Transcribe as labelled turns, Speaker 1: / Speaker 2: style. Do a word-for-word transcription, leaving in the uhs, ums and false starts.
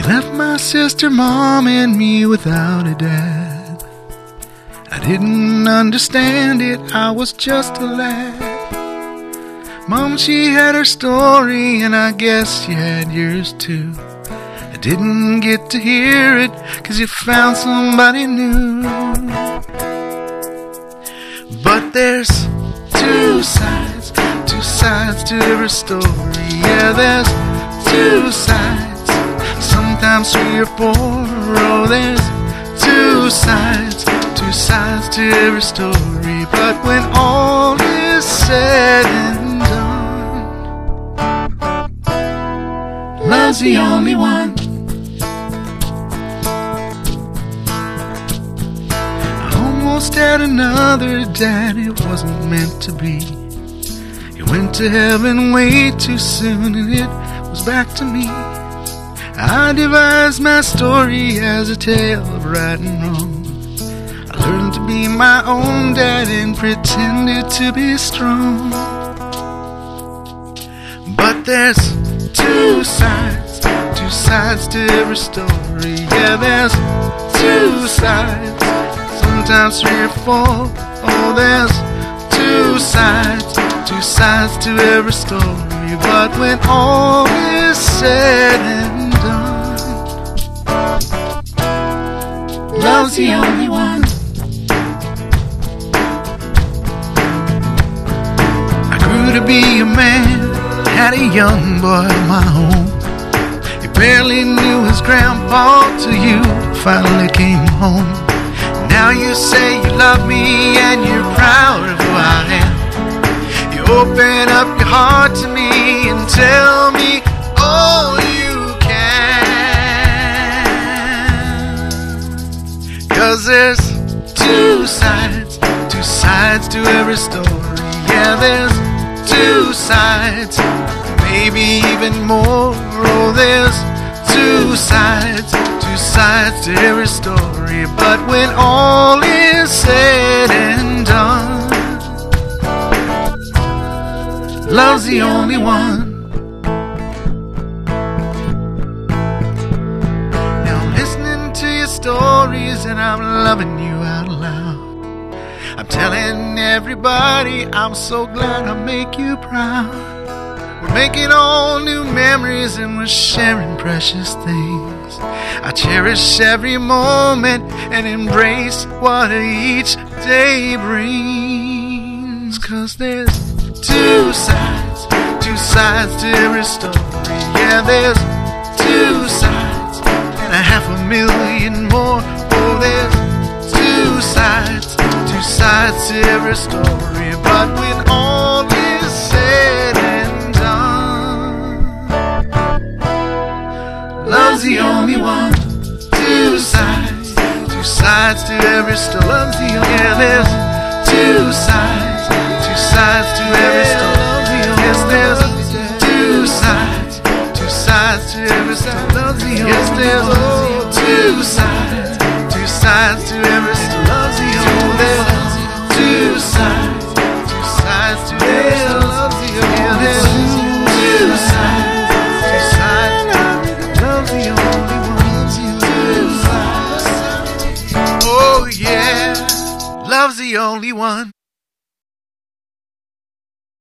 Speaker 1: left my sister, mom, and me without a dad. I didn't understand it, I was just a lad. Mom, she had her story, and I guess you had yours too. I didn't get to hear it, 'cause you found somebody new. But there's two sides, two sides to every story. Yeah, there's two sides, sometimes three or four. Oh, there's two sides, two sides to every story. But when all is said and done, love's the only one. I almost had another dad, it wasn't meant to be. He went to heaven way too soon, and it was back to me. I devised my story as a tale of right and wrong. I learned to be my own dad and pretended to be strong. But there's two sides, two sides to every story. Yeah, there's two sides, sometimes three or four. Oh, there's two sides, two sides to every story. But when all is said and done, love's the only one. I grew to be a man, had a young boy of my own. He barely knew his grandpa till you finally came home. Now you say you love me and you're proud of who I am. You open up your heart to me and tell me all you can. 'Cause there's two sides, two sides to every story. Yeah, there's two sides, maybe even more. Oh, there's two sides, two sides to every story. But when all is said and done, love's the only one. Now I'm listening to your stories and I'm loving you out loud. I'm telling everybody I'm so glad I make you proud. We're making all new memories and we're sharing precious things. I cherish every moment and embrace what each day brings. 'Cause there's two sides, two sides to every story. Yeah, there's two sides and a half a million more. Oh, there's two sides, two sides to every story. But when all is said and done, love's the only one. Two sides, two sides to every story. Love's the only one. Yeah, there's two sides, two sides to every story. Yes, there's two sides, two sides to every story. Yes, there's oh, two sides, two sides to every